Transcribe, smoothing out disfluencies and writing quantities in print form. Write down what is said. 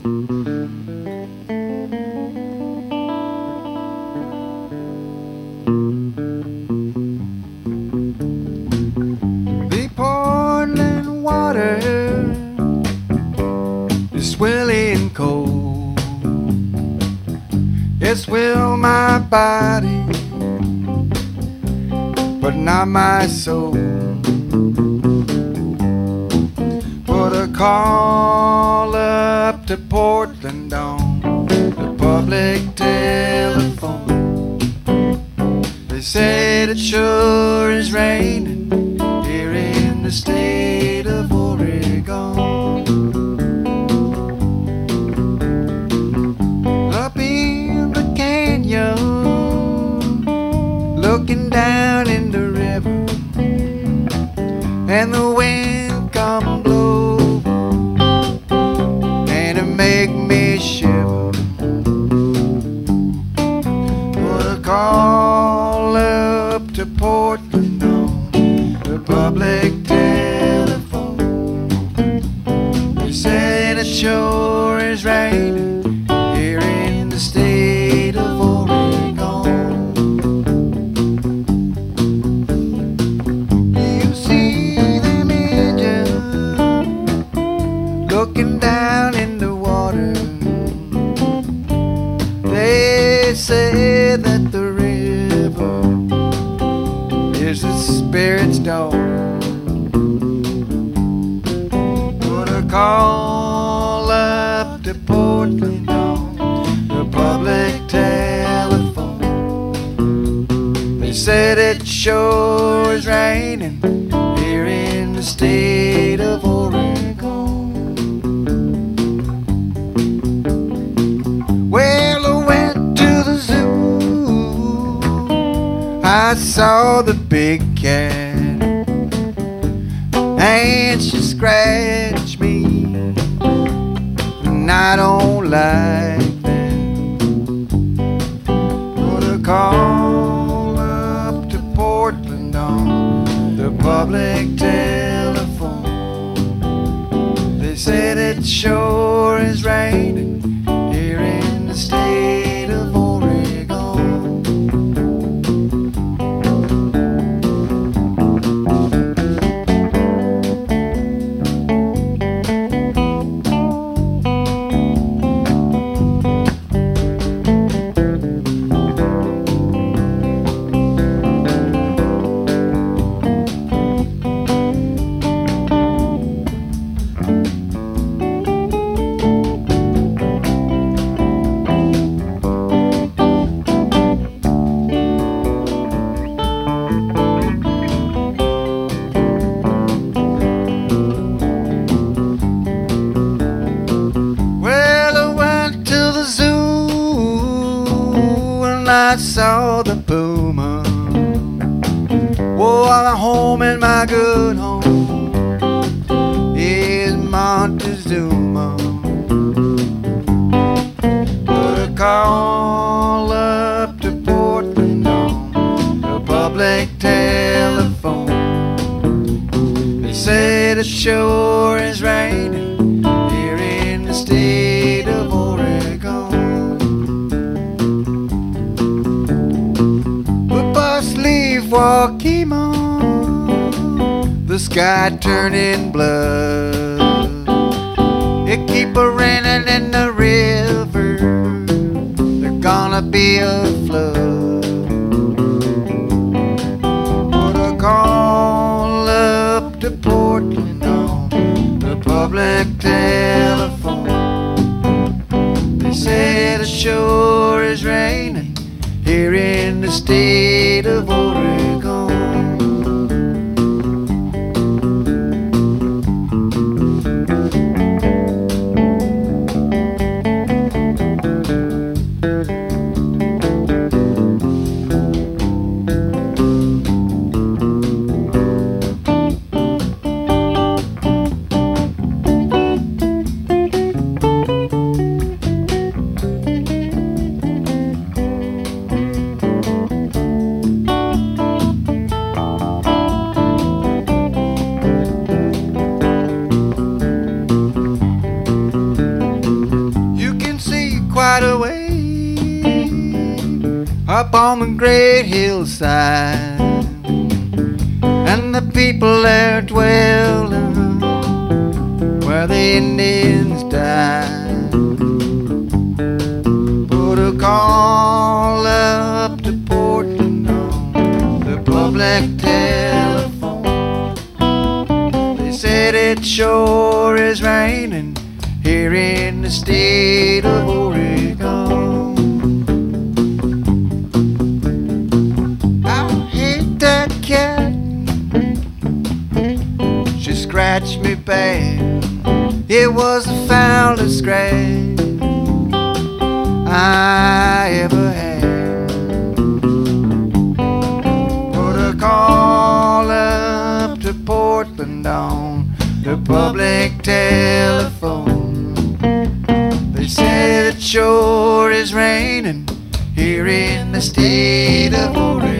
The Portland water is swelling cold. Yes, will my body, but not my soul. Put a call up to Portland on the public telephone. They said it sure is raining here in the state of Oregon. Up in the canyon, looking down in the river, and the wind come blow, and it make me shiver. Put a call up to Portland on the public telephone. They said it sure is raining here in the state of Oregon. You see them engines looking down in the water. They say that the river is the spirit's daughter. Put a call up to Portland on the public telephone. They said it sure is raining here in the state of Oregon. Well, I went to the zoo. I saw the big cat, and she scratched me, and I don't like that. Put a call up to Portland on the public telephone. They said it sure is raining here in the state of Oregon. I saw the puma. Oh, I'm home in my good home is Montezuma. Put a call up to Portland on the public telephone. They said it sure is raining here in the state of Oregon. Leave Waukeemon, the sky turning blood. It keep a raining in the river, there's gonna be a flood. Put a call up to Portland on the public telephone. They said it sure is raining here in the state of Oregon. up on the great hillside, and the people there dwelling where the Indians died. Put a call up to Portland on the public telephone. They said it sure is raining here in the state of Oregon. I hate that cat, she scratched me bad. It was the foulest scratch I ever had. Put a call up to Portland on the public telephone. They said it sure is raining here in the state of Oregon.